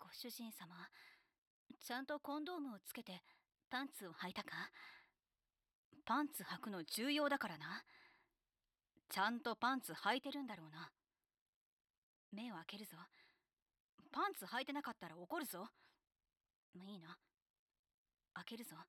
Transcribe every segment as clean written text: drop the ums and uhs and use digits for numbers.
主人様、ちゃんとコンドームをつけてパンツを履いたか？パンツ履くの重要だからな。ちゃんとパンツ履いてるんだろうな。目を開けるぞ。パンツ履いてなかったら怒るぞ。いいな、開けるぞ。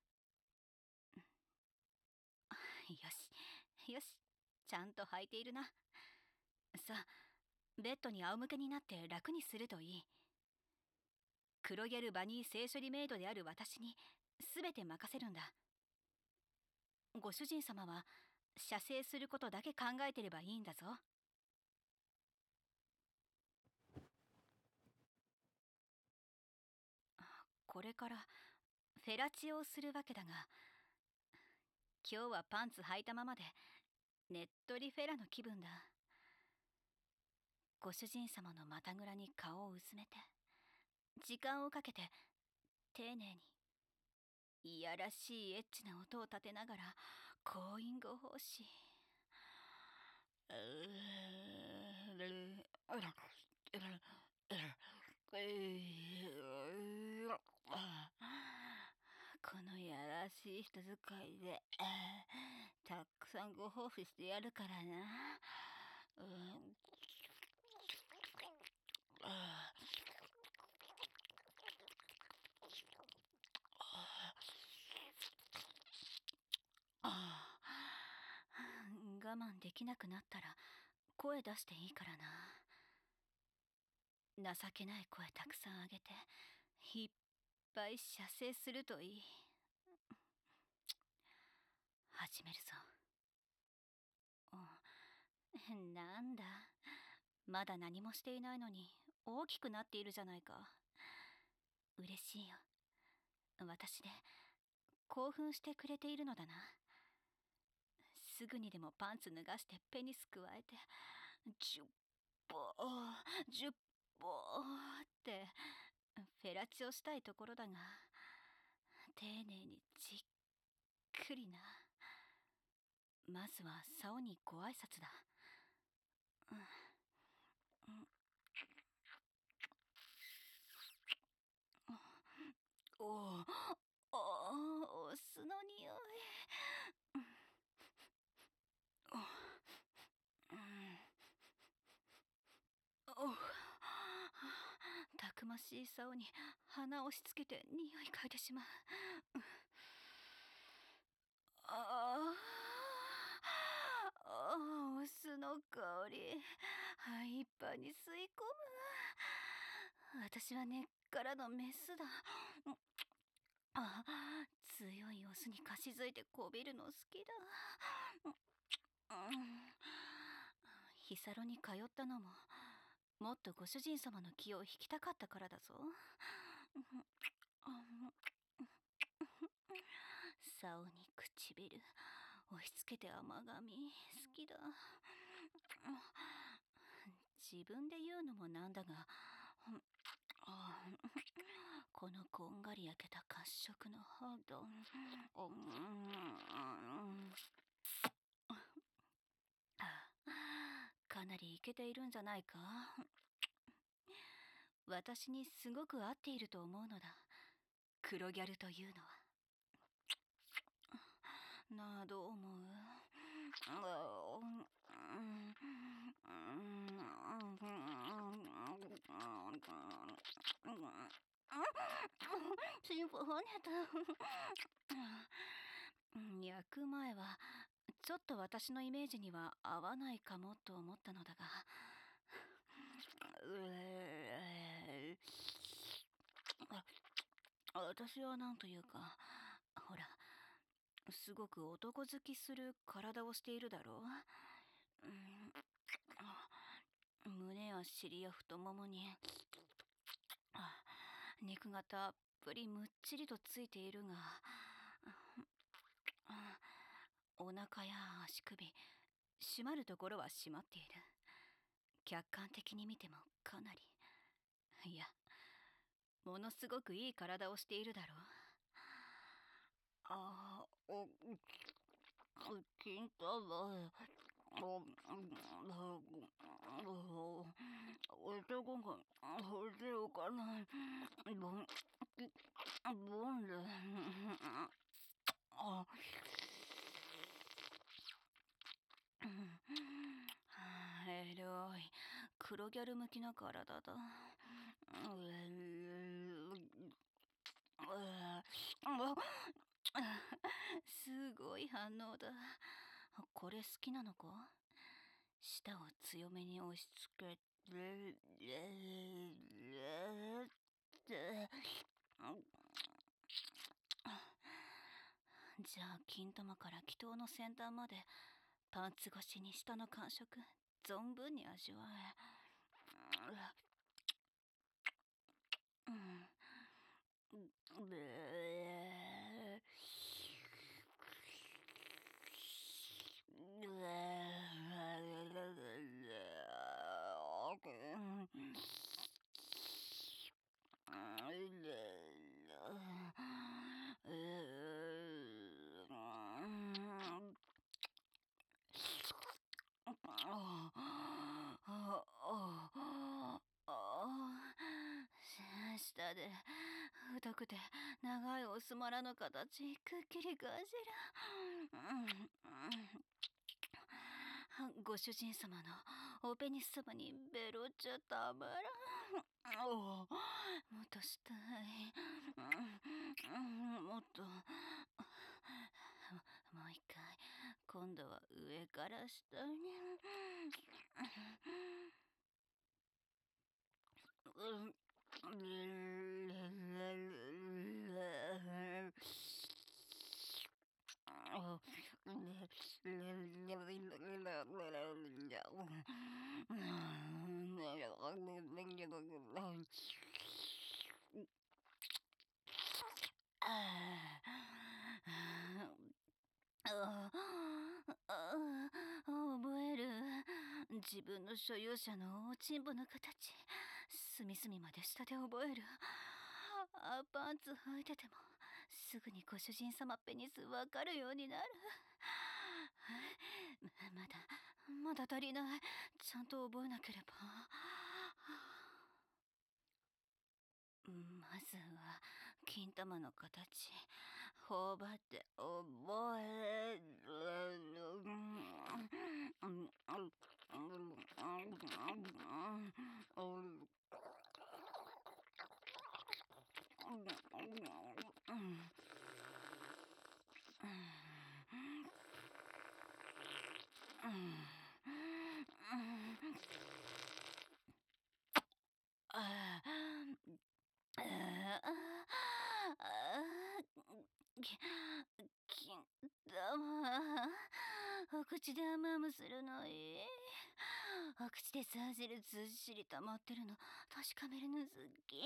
よしよし、ちゃんと履いているな。さあ、ベッドに仰向けになって楽にするといい。黒ギャルバニー性処理メイドである私に全て任せるんだ。ご主人様は射精することだけ考えてればいいんだぞ。これからフェラチオをするわけだが、今日はパンツ履いたままでねっとりフェラの気分だ。ご主人様の股ぐらに顔をうずめて、時間をかけて丁寧にいやらしいエッチな音を立てながら行員語奉仕。このやらしい人使いでたくさんご褒美してやるからな。我慢できなくなったら声出していいからな。情けない声たくさんあげていっぱい射精するといい。始めるぞ。なんだ、まだ何もしていないのに大きくなっているじゃないか。嬉しいよ。私で興奮してくれているのだな。すぐにでもパンツ脱がしてペニス加えて10歩10歩ってフェラチオしたいところだが、丁寧にじっくりな。まずは竿にご挨拶だ。おお、お酢の匂い。たくましい竿に鼻を押し付けて匂い嗅いでしまう。お酢の香り肺いっぱいに吸い込む。私は根っからのメスだ。強いオスにかしづいてこびるの好きだ。ヒサロに通ったのももっとご主人様の気を引きたかったからだぞ。竿に唇押し付けて甘噛み好きだ。自分で言うのもなんだが、このこんがり焼けた褐色の肌、かなりイケているんじゃないか。私にすごく合っていると思うのだ、黒ギャルというのは。なあ、どう思う？シンフォニアだ。焼く前はちょっと私のイメージには合わないかもと思ったのだが、私はなんというか、ほら、すごく男好きする体をしているだろう。胸や尻や太ももに肉がたっぷりむっちりとついているが、お腹や足首、締まるところは締まっている。客観的に見てもかなり、いや、ものすごくいい体をしているだろう。金玉、男が手をかない。ボン、ボンで。あ、エロい。黒ギャル向きな体だ。すごい反応だ。これ好きなのか？舌を強めに押し付けて、じゃあ金玉から気筒の先端までパンツ越しに舌の感触存分に味わえ。下で太くて長いおすまらの形くっきり感じる。ご主人様のおペニス様にベロっちゃたまらん。もっとしたい。もっと。もう一回。今度は上から下に。覚える。自分の所有者のおちんぼの形隅々まで下で覚える。パンツ履いててもすぐにご主人様ペニスわかるようになる。まだ足りない。ちゃんと覚えなければ。まずは金玉の形頬張って覚える。金玉お口であむあむするのいい。お口でさ汁ずっしり溜まってるの確かめるの好き。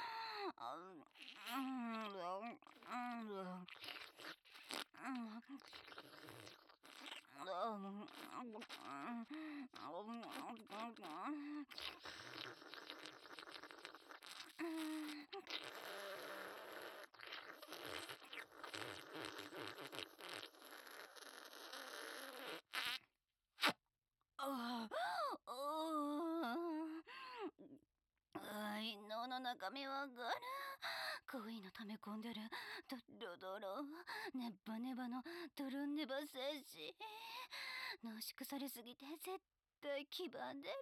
脳の中身わかる。恋の溜め込んでるドロドロネバネバのドロネバ精子濃縮されすぎて絶対黄ばんでる。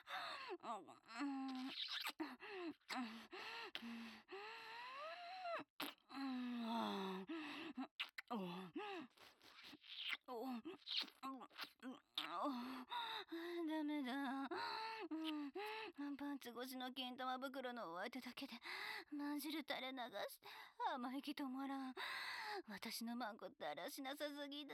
ダメだ。パンツ越しの金玉袋のお相手だけでまんじる垂れ流して甘い気止まらん。私のマンコだらしなさすぎだ。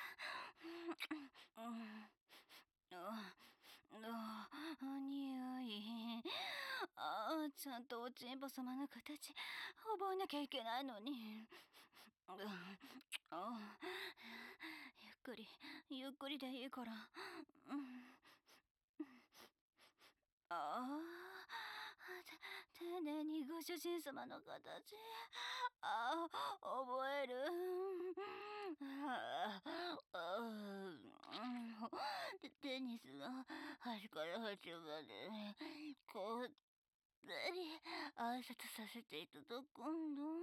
匂い。ちゃんとおちんぽ様の形覚えなきゃいけないのに。ゆっくりでいいから。丁寧にご主人様の形覚える。テニスの端から端までこうり挨拶させていただくんだ。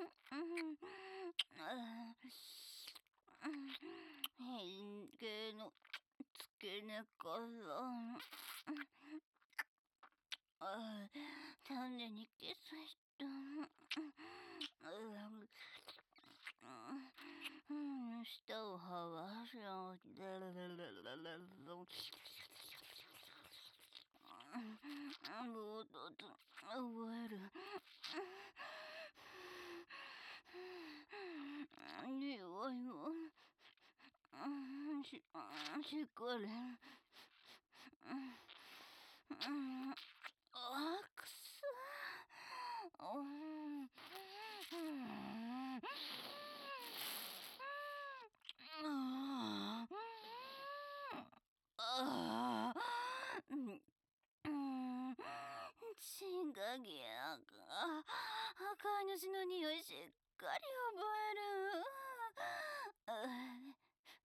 変形の付け根から種にキスした。舌をはわしゃもうとつ覚える。匂いもしっかり。くそ。新鍵やが飼い主の匂いしっかり覚える。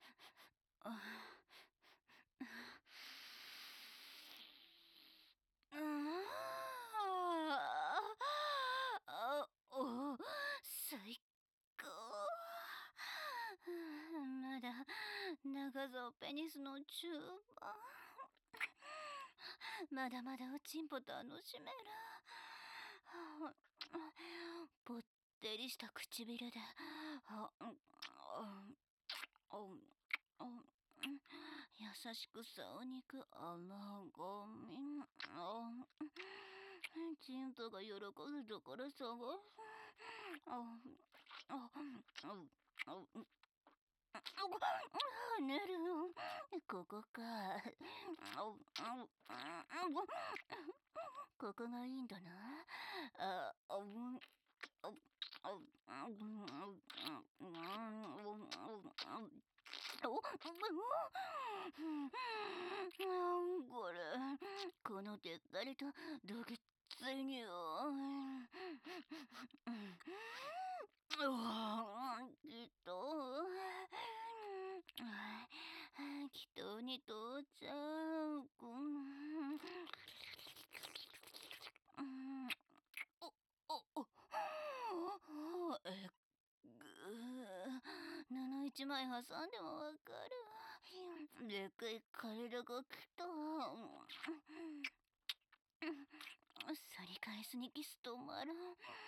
最高。まだ長蔵ペニスの中盤。まだまだおちんぽ楽しめる。ぽってりした唇で優しくさお肉あらがみ。チンポが喜ぶところ探す。寝る。ここか。ここがいいんだな。これこのでっかりとどぎついにきっと祈祷に到着。布一枚挟んでもわかる。でっかい体が来た。反り返すにキス止まらん。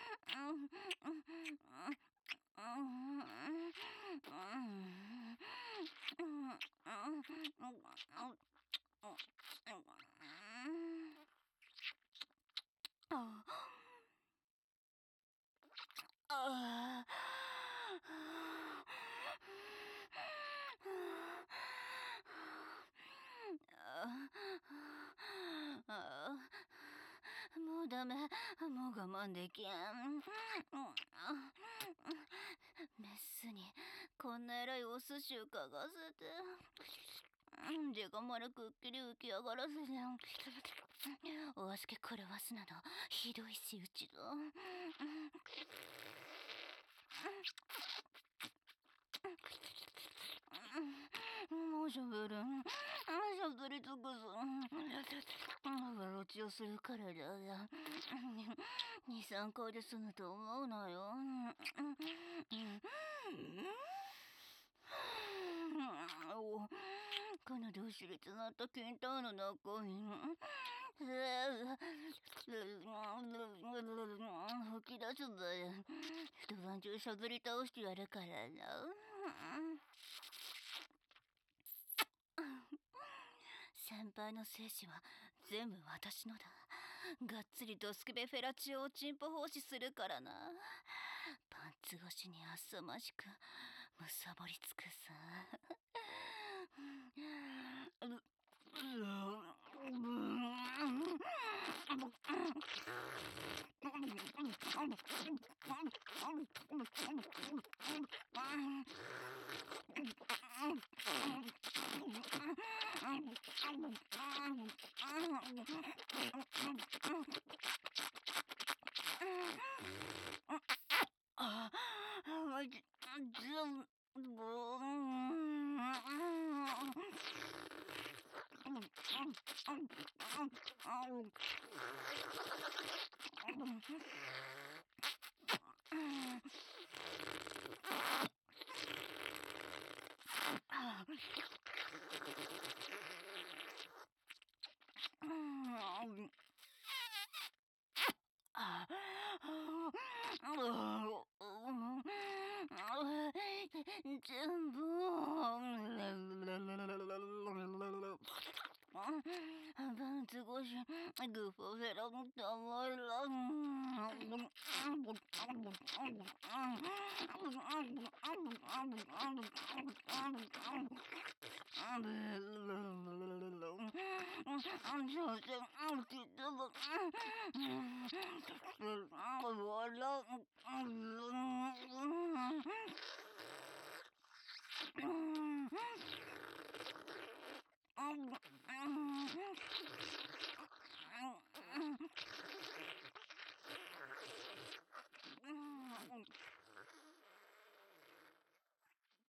もうダメ。もう我慢できん。メスにこんな偉いお寿司を嗅がせて。でがまるくっきり浮き上がらせて。お預け狂わすなどひどい仕打ちだ。もうしゃべる。しゃぶり尽くす。笑ちをするからだが2、3回で済むと思うなよ。このどしりとなった金太の中に吹き出すばよ。一晩中しゃぶり倒してやるからな。先輩の精子は全部私のだ。がっつりドスケベフェラチオをチンポ奉仕するからな。パンツ越しにあっさましくむさぼりつくさ。 全部少しグフフェラのたまら